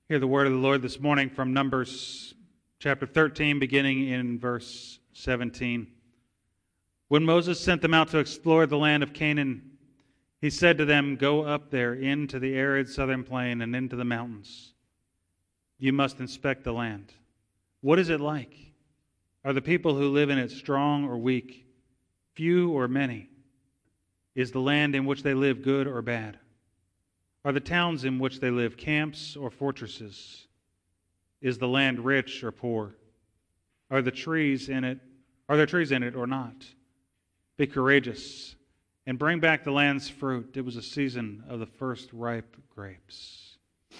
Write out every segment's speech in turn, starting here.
Hear the word of the Lord this morning from Numbers chapter 13, beginning in verse 17. When Moses sent them out to explore the land of Canaan, he said to them, "Go up there into the arid southern plain and into the mountains. You must inspect the land. What is it like? Are the people who live in it strong or weak, few or many? Is the land in which they live good or bad? Are the towns in which they live camps or fortresses? Is the land rich or poor? Are there trees in it or not? Be courageous and bring back the land's fruit. It was a season of the first ripe grapes."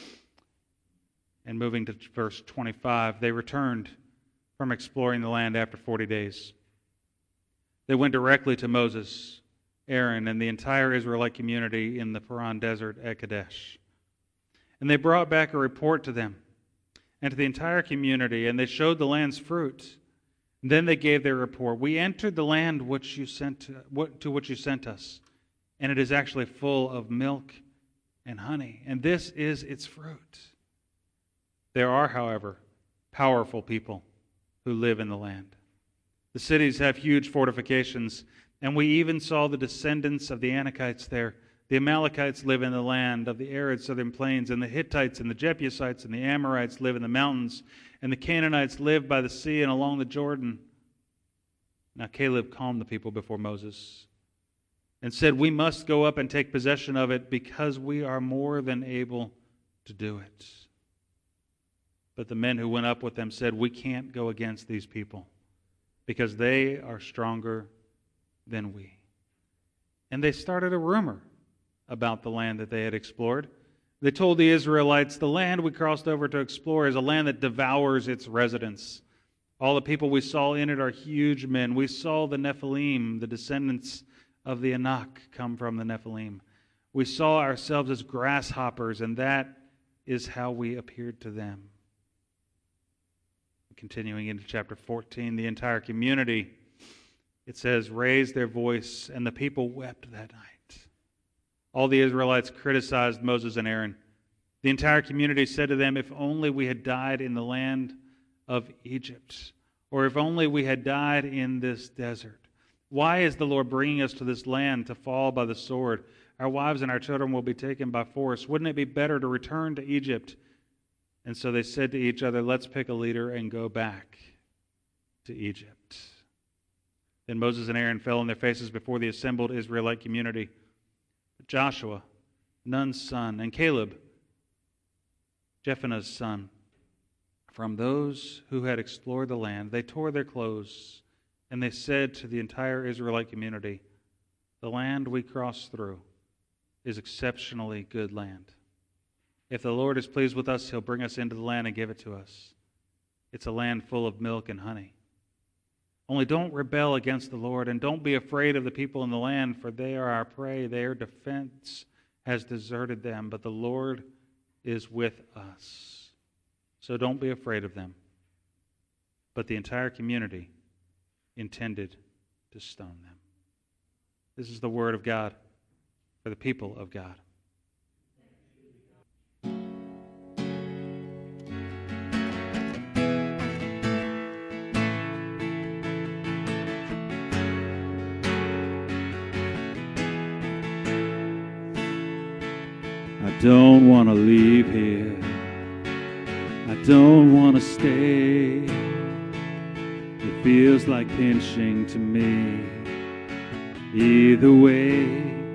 And moving to verse 25, they returned from exploring the land after 40 days. They went directly to Moses, Aaron, and the entire Israelite community in the Paran desert at Kadesh. And they brought back a report to them and to the entire community, and they showed the land's fruit. And then they gave their report. "We entered the land to which you sent us, and it is actually full of milk and honey, and this is its fruit." There are, however, powerful people who live in the land. The cities have huge fortifications, and we even saw the descendants of the Anakites there. The Amalekites live in the land of the arid southern plains, and the Hittites and the Jebusites and the Amorites live in the mountains, and the Canaanites live by the sea and along the Jordan. Now Caleb calmed the people before Moses and said, "We must go up and take possession of it because we are more than able to do it." But the men who went up with them said, "We can't go against these people because they are stronger than we." And they started a rumor about the land that they had explored. They told the Israelites, "The land we crossed over to explore is a land that devours its residents. All the people we saw in it are huge men. We saw the Nephilim, the descendants of the Anak come from the Nephilim. We saw ourselves as grasshoppers, and that is how we appeared to them." Continuing into chapter 14, the entire community, it says, raised their voice, and the people wept that night. All the Israelites criticized Moses and Aaron. The entire community said to them, "If only we had died in the land of Egypt, or if only we had died in this desert. Why is the Lord bringing us to this land to fall by the sword? Our wives and our children will be taken by force. Wouldn't it be better to return to Egypt?" And so they said to each other, "Let's pick a leader and go back to Egypt." Then Moses and Aaron fell on their faces before the assembled Israelite community. But Joshua, Nun's son, and Caleb, Jephunneh's son, from those who had explored the land, they tore their clothes, and they said to the entire Israelite community, "The land we crossed through is exceptionally good land. If the Lord is pleased with us, He'll bring us into the land and give it to us. It's a land full of milk and honey. Only don't rebel against the Lord, and don't be afraid of the people in the land, for they are our prey. Their defense has deserted them, but the Lord is with us. So don't be afraid of them." But the entire community intended to stone them. This is the word of God for the people of God. I don't want to leave here. I don't want to stay. It feels like pinching to me. Either way.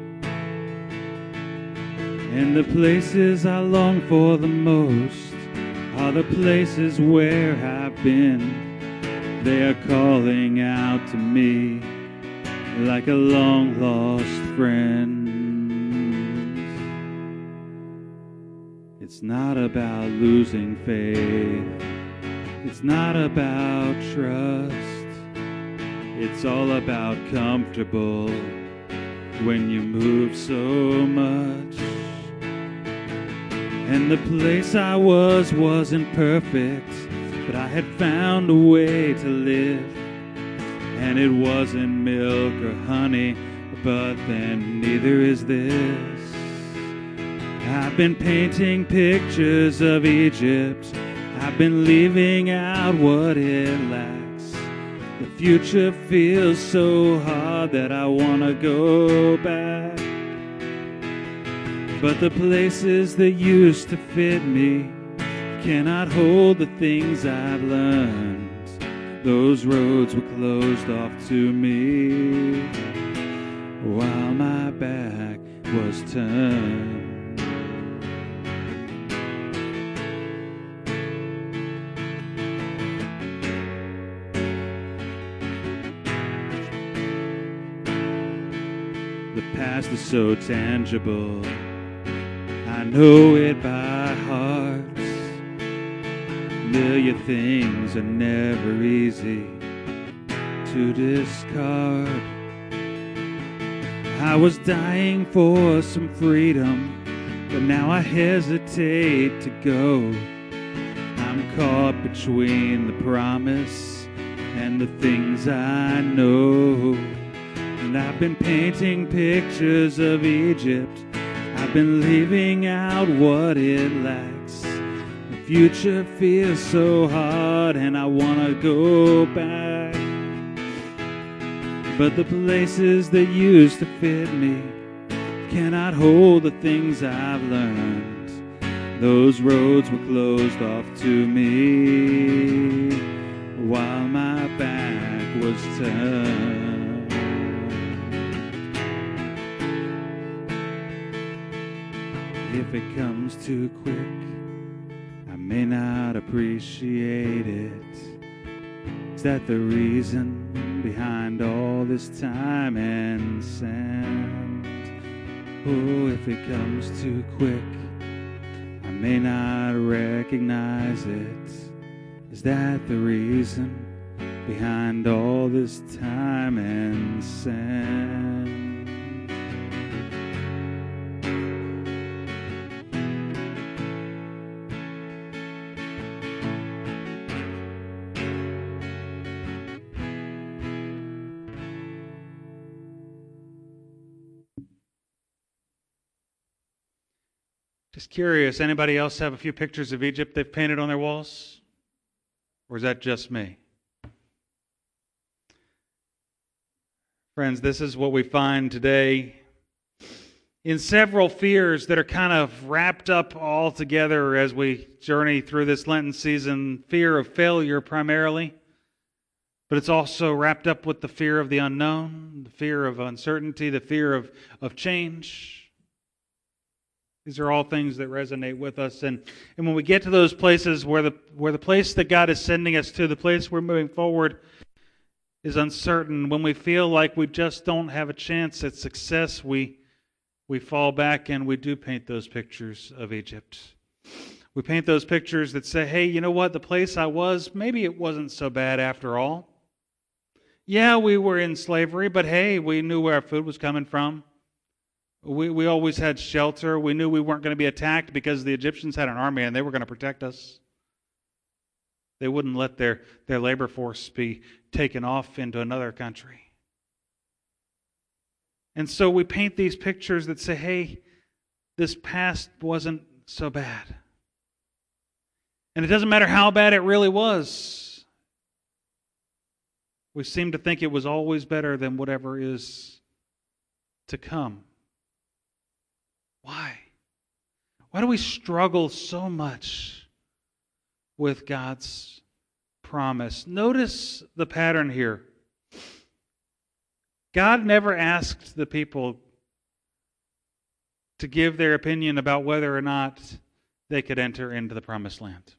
And the places I long for the most are the places where I've been. They are calling out to me like a long-lost friend. It's not about losing faith. It's not about trust. It's all about comfortable when you move so much. And the place I wasn't perfect, but I had found a way to live. And it wasn't milk or honey, but then neither is this. I've been painting pictures of Egypt. I've been leaving out what it lacks. The future feels so hard that I want to go back. But the places that used to fit me cannot hold the things I've learned. Those roads were closed off to me while my back was turned. The past is so tangible, I know it by heart. Familiar things are never easy to discard. I was dying for some freedom, but now I hesitate to go. I'm caught between the promise and the things I know. And I've been painting pictures of Egypt. I've been leaving out what it lacks. The future feels so hard and I want to go back. But the places that used to fit me cannot hold the things I've learned. Those roads were closed off to me while my back was turned. If it comes too quick, I may not appreciate it. Is that the reason behind all this time and sand? Oh, if it comes too quick, I may not recognize it. Is that the reason behind all this time and sand? Just curious, anybody else have a few pictures of Egypt they've painted on their walls? Or is that just me? Friends, this is what we find today in several fears that are kind of wrapped up all together as we journey through this Lenten season. Fear of failure primarily, but it's also wrapped up with the fear of the unknown, the fear of uncertainty, the fear of change. These are all things that resonate with us. And when we get to those places where the place that God is sending us to, the place we're moving forward, is uncertain, when we feel like we just don't have a chance at success, we fall back and we do paint those pictures of Egypt. We paint those pictures that say, hey, you know what? The place I was, maybe it wasn't so bad after all. Yeah, we were in slavery, but hey, we knew where our food was coming from. We always had shelter. We knew we weren't going to be attacked because the Egyptians had an army and they were going to protect us. They wouldn't let their labor force be taken off into another country. And so we paint these pictures that say, hey, this past wasn't so bad. And it doesn't matter how bad it really was. We seem to think it was always better than whatever is to come. Why? Why do we struggle so much with God's promise? Notice the pattern here. God never asked the people to give their opinion about whether or not they could enter into the promised land.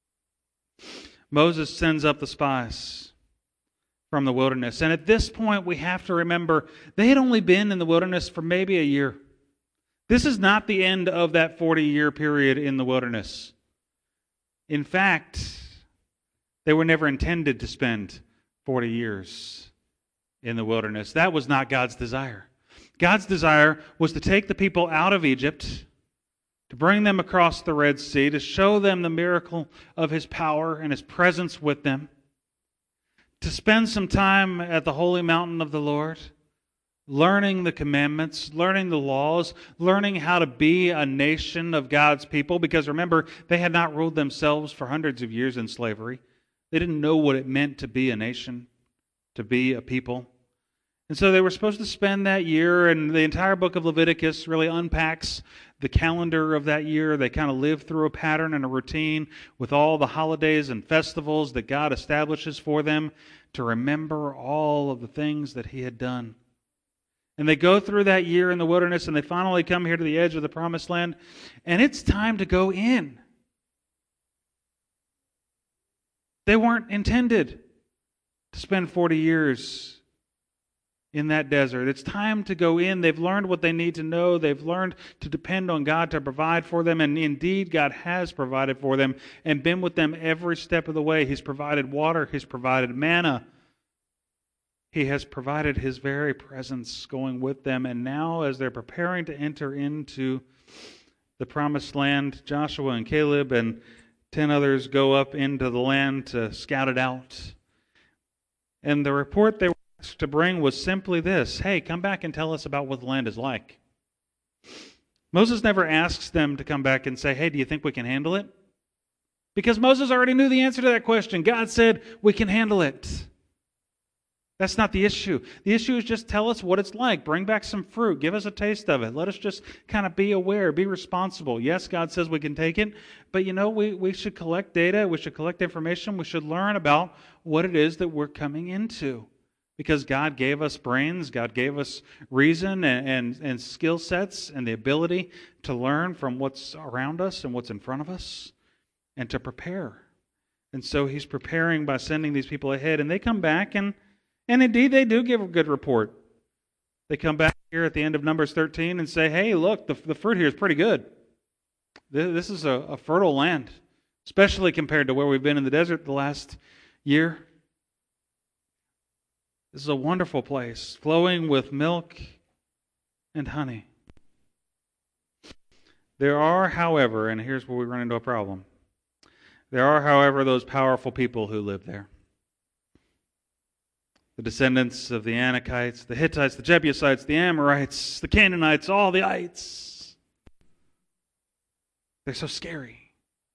Moses sends up the spies from the wilderness. And at this point, we have to remember they had only been in the wilderness for maybe a year. This is not the end of that 40-year period in the wilderness. In fact, they were never intended to spend 40 years in the wilderness. That was not God's desire. God's desire was to take the people out of Egypt, to bring them across the Red Sea, to show them the miracle of His power and His presence with them, to spend some time at the holy mountain of the Lord, learning the commandments, learning the laws, learning how to be a nation of God's people. Because remember, they had not ruled themselves for hundreds of years in slavery. They didn't know what it meant to be a nation, to be a people. And so they were supposed to spend that year, and the entire book of Leviticus really unpacks the calendar of that year. They kind of live through a pattern and a routine with all the holidays and festivals that God establishes for them to remember all of the things that He had done. And they go through that year in the wilderness, and they finally come here to the edge of the Promised Land, and it's time to go in. They weren't intended to spend 40 years in that desert. It's time to go in. They've learned what they need to know. They've learned to depend on God to provide for them. And indeed, God has provided for them and been with them every step of the way. He's provided water. He's provided manna. He has provided His very presence going with them. And now, as they're preparing to enter into the Promised Land, Joshua and Caleb and 10 others go up into the land to scout it out. And the report they were to bring was simply this: hey, come back and tell us about what the land is like. Moses never asks them to come back and say, hey, do you think we can handle it? Because Moses already knew the answer to that question. God said, we can handle it. That's not the issue. The issue is just tell us what it's like. Bring back some fruit. Give us a taste of it. Let us just kind of be aware, be responsible. Yes, God says we can take it, but we should collect data. We should collect information. We should learn about what it is that we're coming into. Because God gave us brains, God gave us reason and skill sets and the ability to learn from what's around us and what's in front of us and to prepare. And so He's preparing by sending these people ahead. And they come back and indeed they do give a good report. They come back here at the end of Numbers 13 and say, hey, look, the fruit here is pretty good. This is a fertile land, especially compared to where we've been in the desert the last year. This is a wonderful place, flowing with milk and honey. There are, however, and here's where we run into a problem. There are, however, those powerful people who live there. The descendants of the Anakites, the Hittites, the Jebusites, the Amorites, the Canaanites, all the ites. They're so scary.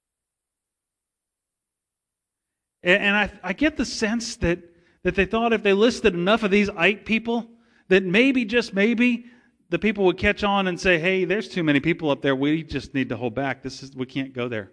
And I get the sense that they thought if they listed enough of these ite people, that maybe, just maybe, the people would catch on and say, hey, there's too many people up there. We just need to hold back. We can't go there.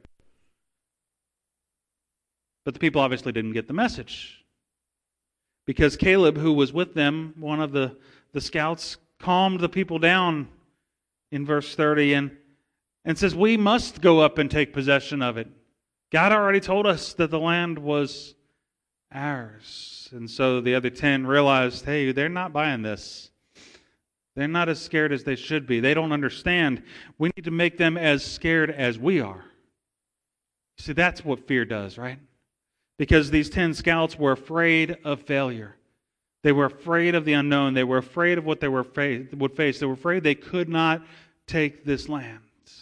But the people obviously didn't get the message. Because Caleb, who was with them, one of the scouts, calmed the people down in verse 30 and says, we must go up and take possession of it. God already told us that the land was ours. And so the other 10 realized, hey, they're not buying this. They're not as scared as they should be. They don't understand. We need to make them as scared as we are. See, that's what fear does, right? Because these 10 scouts were afraid of failure. They were afraid of the unknown. They were afraid of what they would face. They were afraid they could not take this land.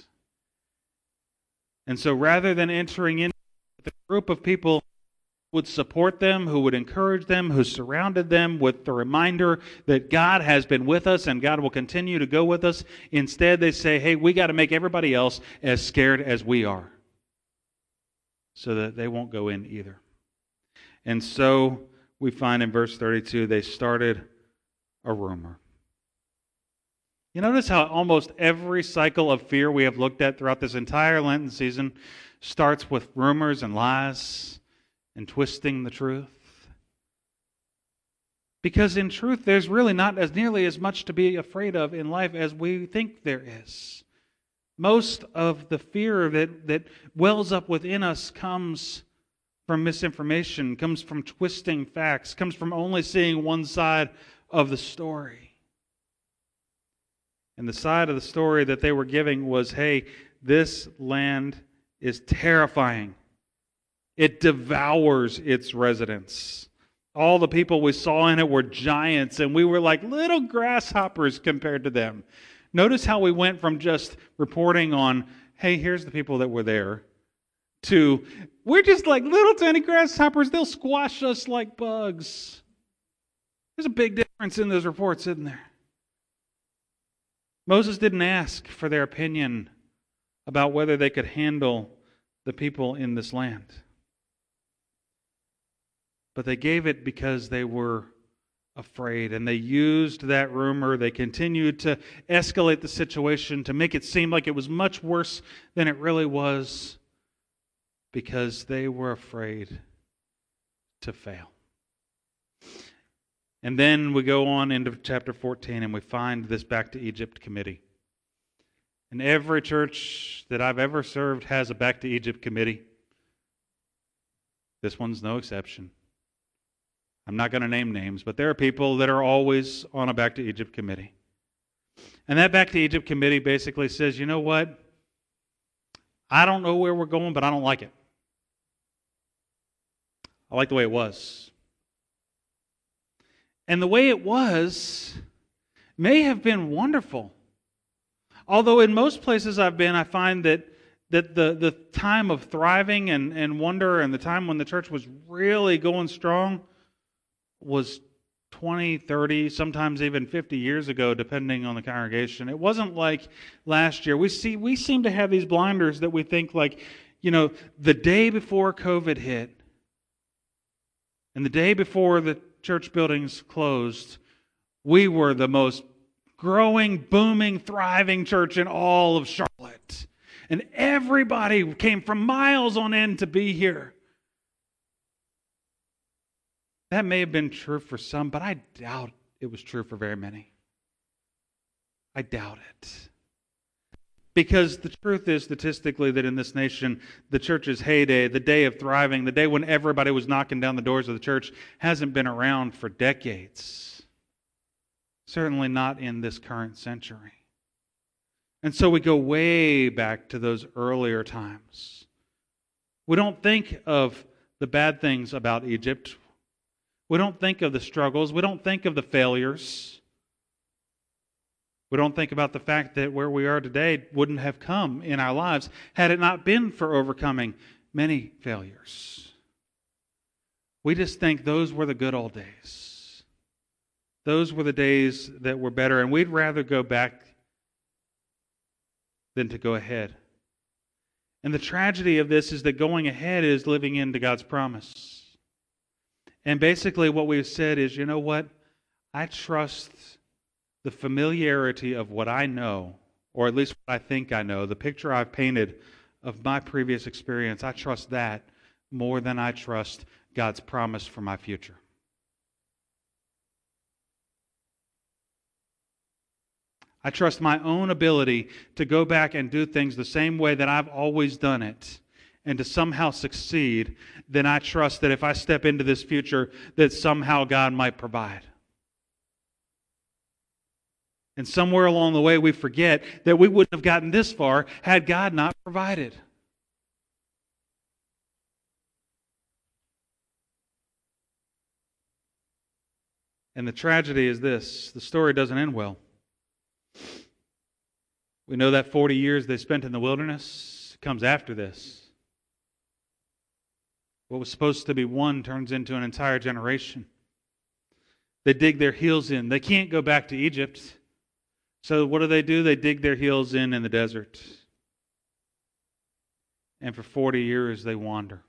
And so rather than entering into the group of people would support them, who would encourage them, who surrounded them with the reminder that God has been with us and God will continue to go with us. Instead, they say, hey, we got to make everybody else as scared as we are so that they won't go in either. And so we find in verse 32, they started a rumor. You notice how almost every cycle of fear we have looked at throughout this entire Lenten season starts with rumors and lies and twisting the truth. Because in truth, there's really not as nearly as much to be afraid of in life as we think there is. Most of the fear that wells up within us comes from misinformation, comes from twisting facts, comes from only seeing one side of the story. And the side of the story that they were giving was, hey, this land is terrifying. It devours its residents. All the people we saw in it were giants, and we were like little grasshoppers compared to them. Notice how we went from just reporting on, hey, here's the people that were there, to we're just like little tiny grasshoppers. They'll squash us like bugs. There's a big difference in those reports, isn't there? Moses didn't ask for their opinion about whether they could handle the people in this land. But they gave it because they were afraid, and they used that rumor. They continued to escalate the situation to make it seem like it was much worse than it really was, because they were afraid to fail. And then we go on into chapter 14 and we find this Back to Egypt committee. And every church that I've ever served has a Back to Egypt committee. This one's no exception. I'm not going to name names, but there are people that are always on a Back to Egypt committee. And that Back to Egypt committee basically says, you know what? I don't know where we're going, but I don't like it. I like the way it was. And the way it was may have been wonderful. Although in most places I've been, I find that the time of thriving and wonder and the time when the church was really going strong was 20, 30, sometimes even 50 years ago, depending on the congregation. It wasn't like last year. We seem to have these blinders that we think like, the day before COVID hit and the day before the church buildings closed, we were the most growing, booming, thriving church in all of Charlotte. And everybody came from miles on end to be here. That may have been true for some, but I doubt it was true for very many. I doubt it. Because the truth is, statistically, that in this nation, the church's heyday, the day of thriving, the day when everybody was knocking down the doors of the church, hasn't been around for decades. Certainly not in this current century. And so we go way back to those earlier times. We don't think of the bad things about Egypt. We don't think of the struggles. We don't think of the failures. We don't think about the fact that where we are today wouldn't have come in our lives had it not been for overcoming many failures. We just think those were the good old days. Those were the days that were better, and we'd rather go back than to go ahead. And the tragedy of this is that going ahead is living into God's promise. And basically what we've said is, you know what? I trust the familiarity of what I know, or at least what I think I know, the picture I've painted of my previous experience, I trust that more than I trust God's promise for my future. I trust my own ability to go back and do things the same way that I've always done it and to somehow succeed. Then I trust that if I step into this future, that somehow God might provide. And somewhere along the way we forget that we wouldn't have gotten this far had God not provided. And the tragedy is this: the story doesn't end well. We know that 40 years they spent in the wilderness comes after this. What was supposed to be one turns into an entire generation. They dig their heels in. They can't go back to Egypt. So what do? They dig their heels in the desert. And for 40 years they wander.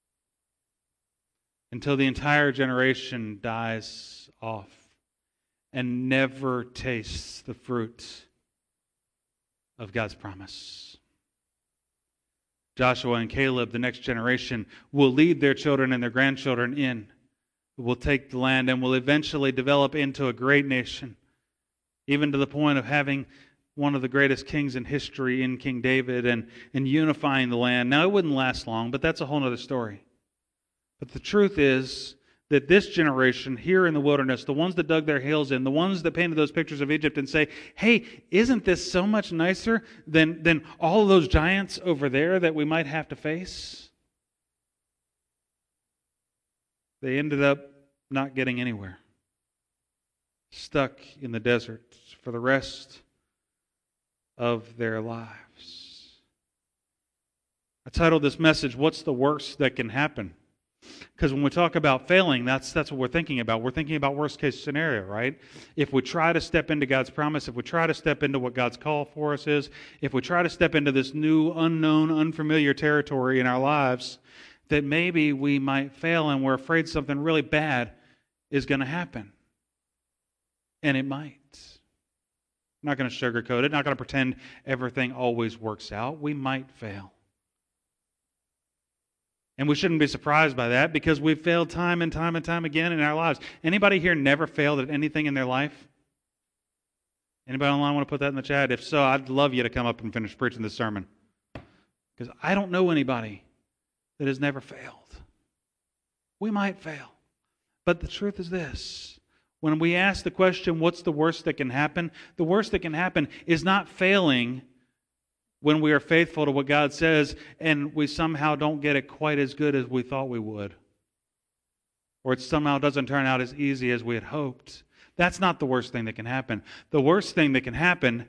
Until the entire generation dies off and never tastes the fruit of God's promise. Joshua and Caleb, the next generation, will lead their children and their grandchildren in. Will take the land and will eventually develop into a great nation, even to the point of having one of the greatest kings in history in King David and unifying the land. Now, it wouldn't last long, but that's a whole other story. But the truth is that this generation here in the wilderness, the ones that dug their heels in, the ones that painted those pictures of Egypt and say, hey, isn't this so much nicer than all of those giants over there that we might have to face? They ended up not getting anywhere. Stuck in the desert for the rest of their lives. I titled this message, "What's the Worst That Can Happen?" Because when we talk about failing, that's what we're thinking about. We're thinking about worst case scenario, right? If we try to step into God's promise, if we try to step into what God's call for us is, if we try to step into this new, unknown, unfamiliar territory in our lives, that maybe we might fail and we're afraid something really bad is going to happen. And it might. I'm not going to sugarcoat it, not going to pretend everything always works out. We might fail. And we shouldn't be surprised by that because we've failed time and time and time again in our lives. Anybody here never failed at anything in their life? Anybody online want to put that in the chat? If so, I'd love you to come up and finish preaching this sermon. Because I don't know anybody that has never failed. We might fail. But the truth is this. When we ask the question, what's the worst that can happen? The worst that can happen is not failing when we are faithful to what God says and we somehow don't get it quite as good as we thought we would. Or it somehow doesn't turn out as easy as we had hoped. That's not the worst thing that can happen. The worst thing that can happen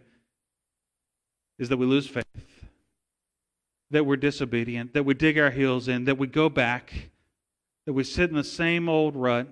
is that we lose faith, that we're disobedient, that we dig our heels in, that we go back, that we sit in the same old rut,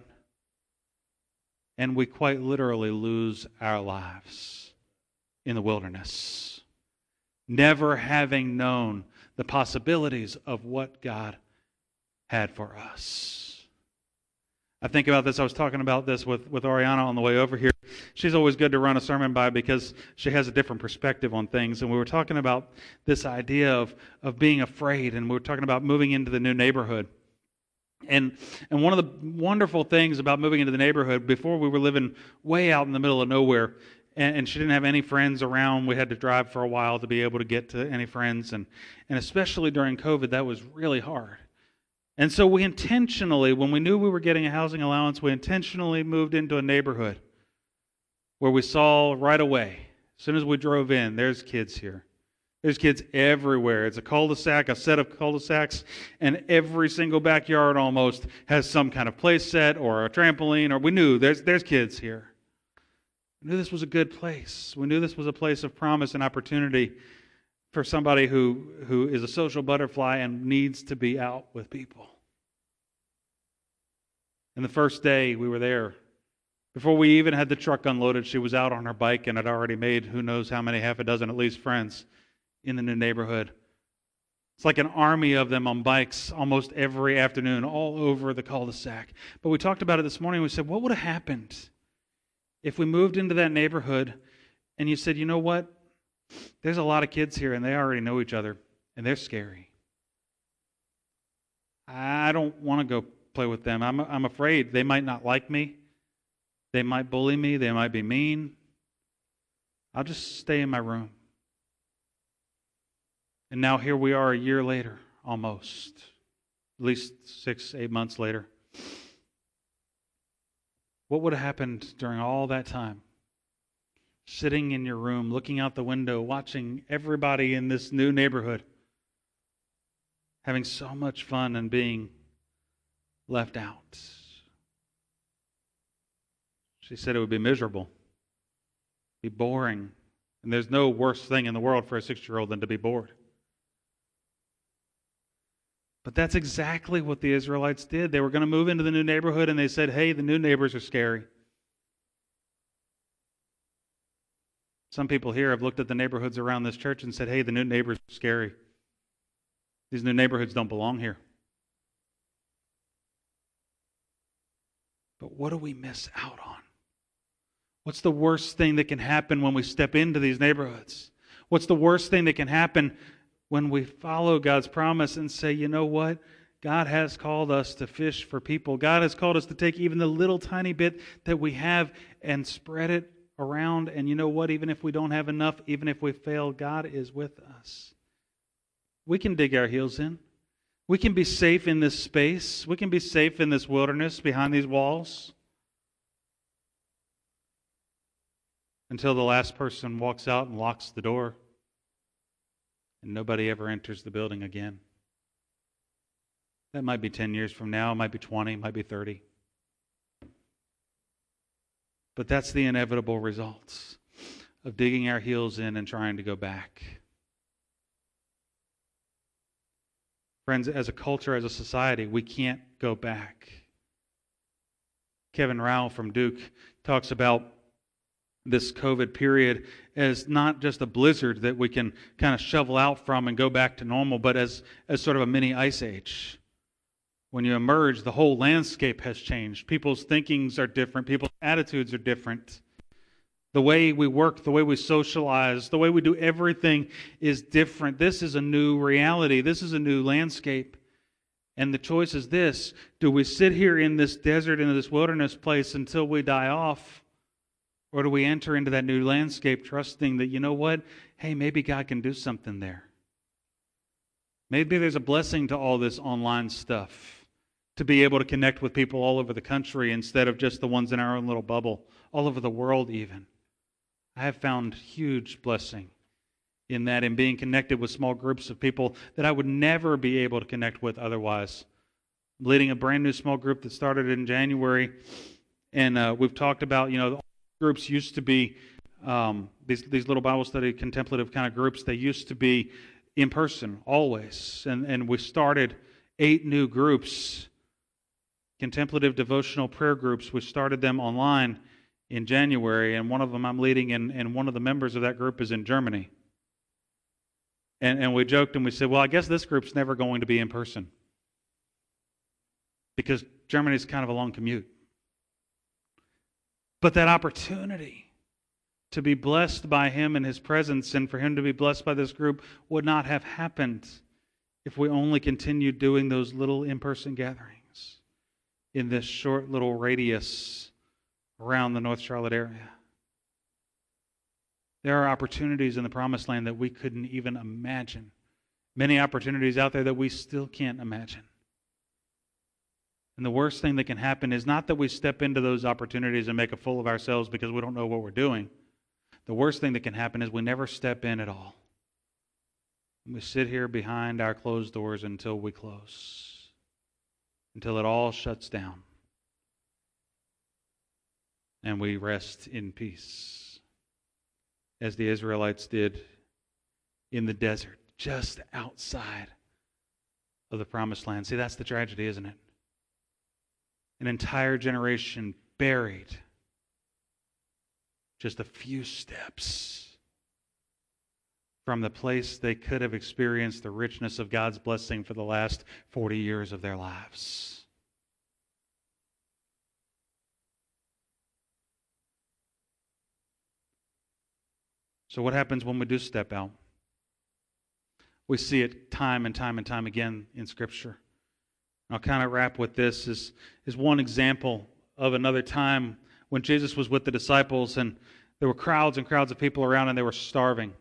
and we quite literally lose our lives in the wilderness, never having known the possibilities of what God had for us. I think about this. I was talking about this with Ariana on the way over here. She's always good to run a sermon by because she has a different perspective on things. And we were talking about this idea of being afraid, and we were talking about moving into the new neighborhood. And one of the wonderful things about moving into the neighborhood, before we were living way out in the middle of nowhere, and she didn't have any friends around. We had to drive for a while to be able to get to any friends. And especially during COVID, that was really hard. And so we intentionally, when we knew we were getting a housing allowance, we intentionally moved into a neighborhood where we saw right away, as soon as we drove in, there's kids here. There's kids everywhere. It's a cul-de-sac, a set of cul-de-sacs, and every single backyard almost has some kind of play set or a trampoline, or we knew there's kids here. We knew this was a good place. We knew this was a place of promise and opportunity for somebody who is a social butterfly and needs to be out with people. And the first day we were there, before we even had the truck unloaded, she was out on her bike and had already made who knows how many, half a dozen at least, friends in the new neighborhood. It's like an army of them on bikes almost every afternoon all over the cul-de-sac. But we talked about it this morning. We said, what would have happened if we moved into that neighborhood and you said, you know what? There's a lot of kids here and they already know each other and they're scary. I don't want to go play with them. I'm afraid they might not like me. They might bully me. They might be mean. I'll just stay in my room. And now here we are a year later, almost. At least 6-8 months later. What would have happened during all that time? Sitting in your room, looking out the window, watching everybody in this new neighborhood having so much fun and being left out. She said it would be miserable, be boring. And there's no worse thing in the world for a 6-year-old than to be bored. But that's exactly what the Israelites did. They were going to move into the new neighborhood and they said, hey, the new neighbors are scary. Some people here have looked at the neighborhoods around this church and said, hey, the new neighbors are scary. These new neighborhoods don't belong here. But what do we miss out on? What's the worst thing that can happen when we step into these neighborhoods? What's the worst thing that can happen when we follow God's promise and say, you know what? God has called us to fish for people. God has called us to take even the little tiny bit that we have and spread it around. And you know what? Even if we don't have enough, even if we fail, God is with us. We can dig our heels in. We can be safe in this space. We can be safe in this wilderness behind these walls. Until the last person walks out and locks the door. And nobody ever enters the building again. That might be 10 years from now. It might be 20. It might be 30. But that's the inevitable results of digging our heels in and trying to go back. Friends, as a culture, as a society, we can't go back. Kevin Rao from Duke talks about this COVID period as not just a blizzard that we can kind of shovel out from and go back to normal, but as sort of a mini ice age. When you emerge, the whole landscape has changed. People's thinkings are different. People's attitudes are different. The way we work, the way we socialize, the way we do everything is different. This is a new reality. This is a new landscape. And the choice is this: do we sit here in this desert, in this wilderness place until we die off? Or do we enter into that new landscape trusting that, you know what? Hey, maybe God can do something there. Maybe there's a blessing to all this online stuff, to be able to connect with people all over the country instead of just the ones in our own little bubble, all over the world even. I have found huge blessing in that, in being connected with small groups of people that I would never be able to connect with otherwise. I'm leading a brand new small group that started in January, and we've talked about, groups used to be, these little Bible study contemplative kind of groups, they used to be in person always, and we started 8 new groups, contemplative devotional prayer groups. We started them online in January, and one of them I'm leading, and one of the members of that group is in Germany. And we joked and we said, well, I guess this group's never going to be in person, because Germany's kind of a long commute. But that opportunity to be blessed by Him and His presence, and for Him to be blessed by this group, would not have happened if we only continued doing those little in-person gatherings in this short little radius around the North Charlotte area. There are opportunities in the Promised Land that we couldn't even imagine. Many opportunities out there that we still can't imagine. And the worst thing that can happen is not that we step into those opportunities and make a fool of ourselves because we don't know what we're doing. The worst thing that can happen is we never step in at all. We sit here behind our closed doors until we close, until it all shuts down, and we rest in peace, as the Israelites did in the desert, just outside of the Promised Land. See, that's the tragedy, isn't it? An entire generation buried just a few steps from the place they could have experienced the richness of God's blessing for the last 40 years of their lives. So what happens when we do step out? We see it time and time and time again in Scripture. I'll kind of wrap with this is one example of another time when Jesus was with the disciples, and there were crowds and crowds of people around, and they were starving.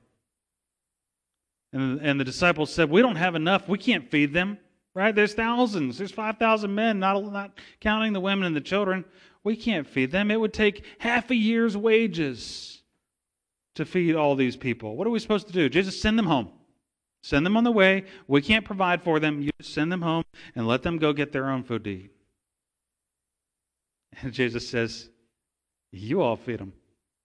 And the disciples said, we don't have enough. We can't feed them, right? There's thousands. There's 5,000 men, not counting the women and the children. We can't feed them. It would take half a year's wages to feed all these people. What are we supposed to do? Jesus, send them home. Send them on the way. We can't provide for them. You just send them home and let them go get their own food to eat. And Jesus says, you all feed them.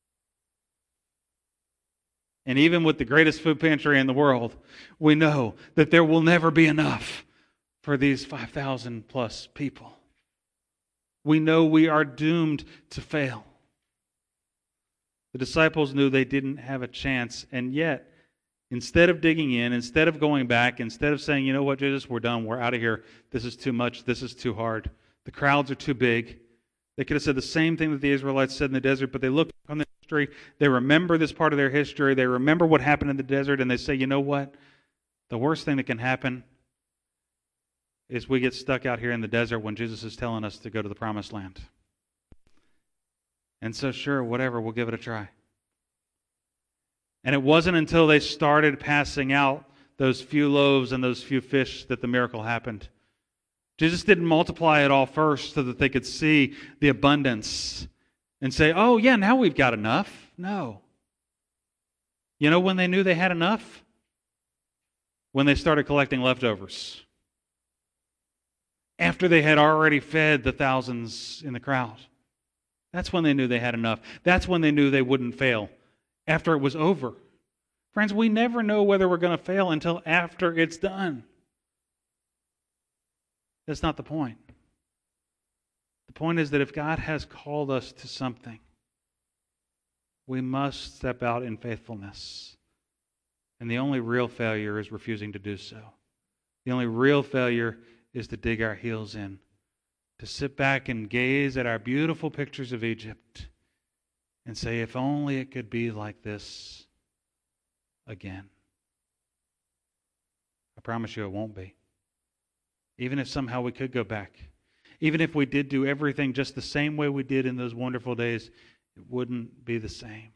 And even with the greatest food pantry in the world, we know that there will never be enough for these 5,000 plus people. We know we are doomed to fail. The disciples knew they didn't have a chance, and yet, instead of digging in, instead of going back, instead of saying, you know what, Jesus, we're done, we're out of here, this is too much, this is too hard, the crowds are too big. They could have said the same thing that the Israelites said in the desert, but they look on the history, they remember this part of their history, they remember what happened in the desert, and they say, you know what, the worst thing that can happen is we get stuck out here in the desert when Jesus is telling us to go to the Promised Land. And so sure, whatever, we'll give it a try. And it wasn't until they started passing out those few loaves and those few fish that the miracle happened. Jesus didn't multiply it all first so that they could see the abundance and say, oh yeah, now we've got enough. No. You know when they knew they had enough? When they started collecting leftovers. After they had already fed the thousands in the crowd. That's when they knew they had enough. That's when they knew they wouldn't fail. After it was over. Friends, we never know whether we're going to fail until after it's done. That's not the point. The point is that if God has called us to something, we must step out in faithfulness. And the only real failure is refusing to do so. The only real failure is to dig our heels in, to sit back and gaze at our beautiful pictures of Egypt and say, if only it could be like this again. I promise you it won't be. Even if somehow we could go back, even if we did do everything just the same way we did in those wonderful days, it wouldn't be the same.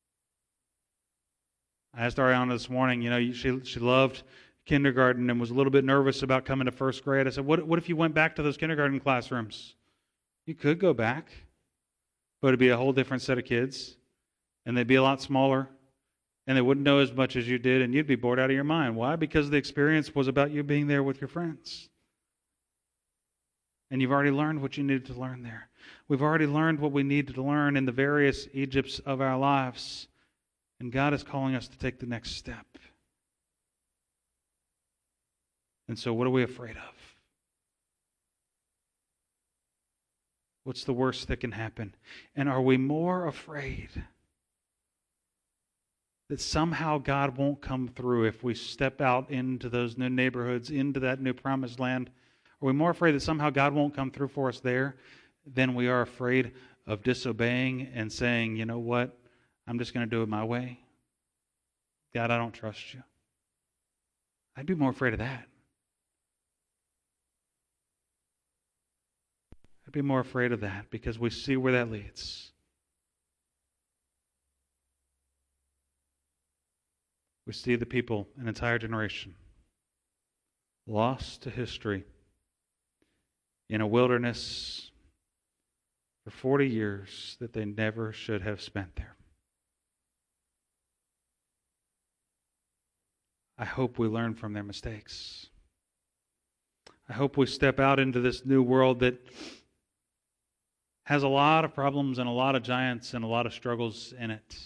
I asked Ariana this morning, she loved kindergarten and was a little bit nervous about coming to first grade. I said, what if you went back to those kindergarten classrooms? You could go back, but it'd be a whole different set of kids, and they'd be a lot smaller, and they wouldn't know as much as you did, and you'd be bored out of your mind. Why? Because the experience was about you being there with your friends. And you've already learned what you needed to learn there. We've already learned what we needed to learn in the various Egypts of our lives. And God is calling us to take the next step. And so what are we afraid of? What's the worst that can happen? And are we more afraid that somehow God won't come through if we step out into those new neighborhoods, into that new promised land? Are we more afraid that somehow God won't come through for us there than we are afraid of disobeying and saying, you know what, I'm just going to do it my way? God, I don't trust you. I'd be more afraid of that. I'd be more afraid of that because we see where that leads. We see the people, an entire generation, lost to history in a wilderness for 40 years that they never should have spent there. I hope we learn from their mistakes. I hope we step out into this new world that has a lot of problems and a lot of giants and a lot of struggles in it.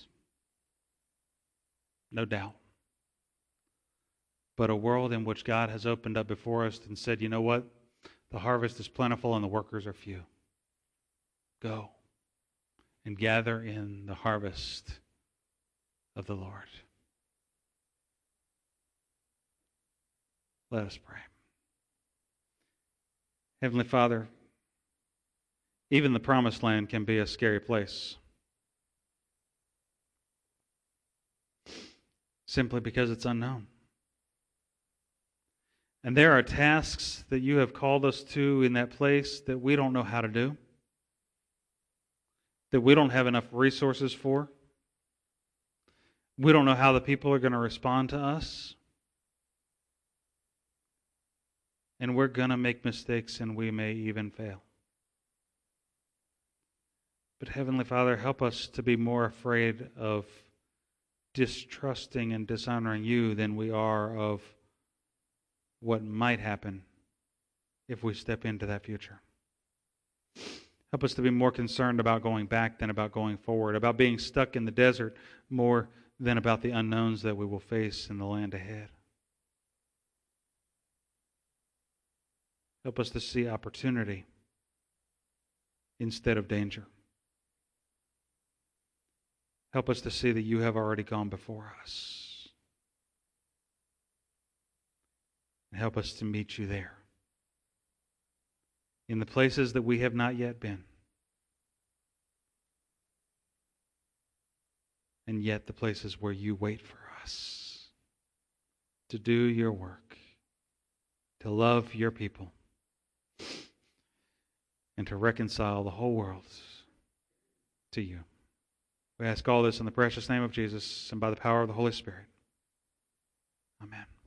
No doubt. But a world in which God has opened up before us and said, you know what? The harvest is plentiful and the workers are few. Go and gather in the harvest of the Lord. Let us pray. Heavenly Father, even the promised land can be a scary place. Simply because it's unknown. And there are tasks that you have called us to in that place that we don't know how to do, that we don't have enough resources for. We don't know how the people are going to respond to us. And we're going to make mistakes and we may even fail. But Heavenly Father, help us to be more afraid of distrusting and dishonoring you than we are of what might happen if we step into that future. Help us to be more concerned about going back than about going forward, about being stuck in the desert more than about the unknowns that we will face in the land ahead. Help us to see opportunity instead of danger. Help us to see that you have already gone before us. And help us to meet you there. In the places that we have not yet been. And yet the places where you wait for us to do your work, to love your people, and to reconcile the whole world to you. We ask all this in the precious name of Jesus and by the power of the Holy Spirit. Amen.